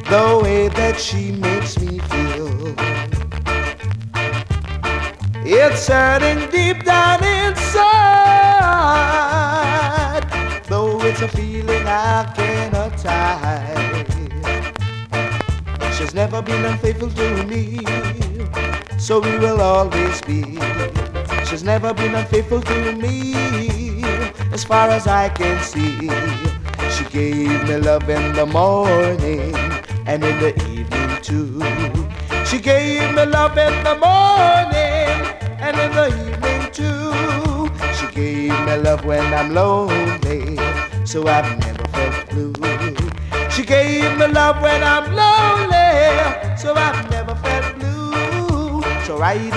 the way that she makes me feel. It's hurting deep down inside, though it's a feeling I cannot hide. She's never been unfaithful to me, so we will always be. She's never been unfaithful to me, as far as I can see. She gave me love in the morning and in the evening too. She gave me love in the morning and in the evening too. She gave me love when I'm lonely, so I've never felt blue. She gave me love when I'm lonely, so I've never felt blue. So right